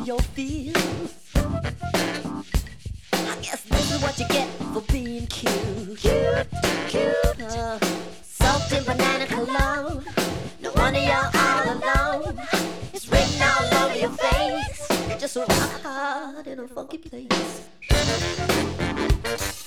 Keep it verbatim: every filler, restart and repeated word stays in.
your fears. I guess this is what you get for being cute. Cute, cute. Uh, soaked in banana cologne. No wonder you're all alone. It's written all over your face. Just a rock hard in a funky place.